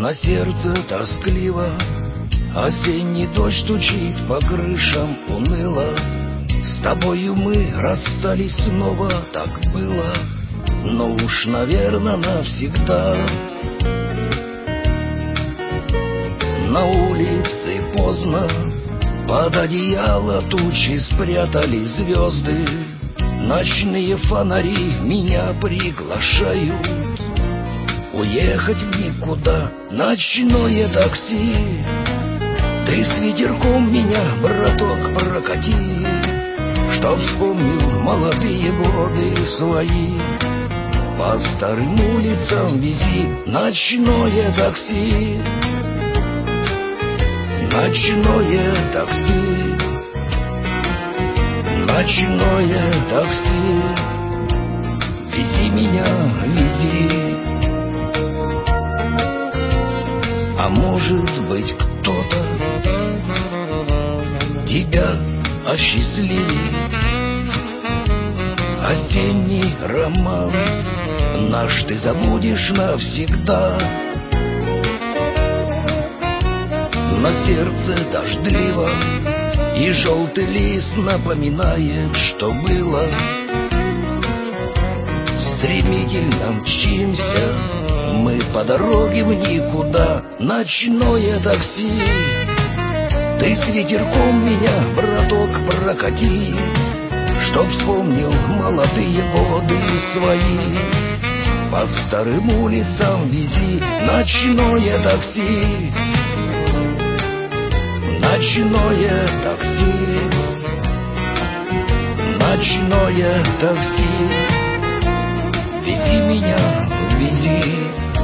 На сердце тоскливо, осенний дождь стучит по крышам уныло. С тобою мы расстались снова, так было, но уж, наверно, навсегда. На улице поздно, под одеяло тучи спрятали звезды. Ночные фонари меня приглашают уехать в никуда, ночное такси. Ты с ветерком меня, браток, прокати, чтоб вспомнил молодые годы свои. По старым улицам вези ночное такси, ночное такси, ночное такси. Вези меня, вези. А может быть, кто-то тебя осчастливит. Осенний роман наш ты забудешь навсегда. На сердце дождливо, и желтый лист напоминает, что было. Стремительно мчимся мы по дороге в никуда, ночное такси. Ты с ветерком меня, браток, прокати, чтоб вспомнил молодые годы свои. По старым улицам вези ночное такси, ночное такси, ночное такси. Вези меня, вези.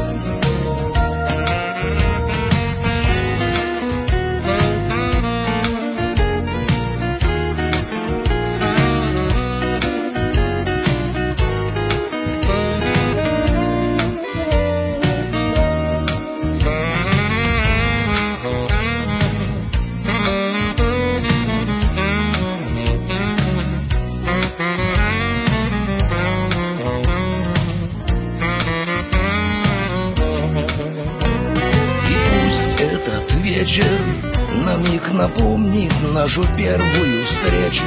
Вечер на миг напомнит нашу первую встречу.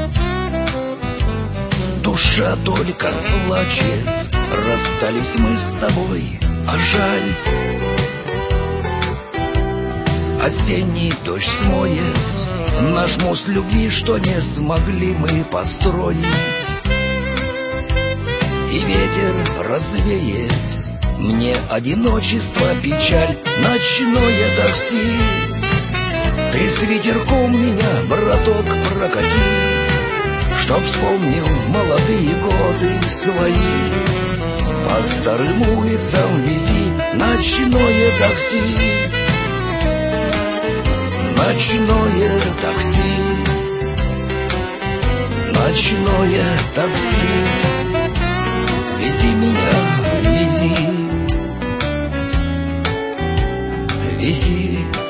Душа только плачет, расстались мы с тобой, а жаль. Осенний дождь смоет наш мост любви, что не смогли мы построить. И ветер развеет мне одиночество, печаль, ночное такси. Ты с ветерком меня, браток, прокати, чтоб вспомнил молодые годы свои. По старым улицам вези ночное такси, ночное такси, ночное такси. Вези меня, вези. Вези.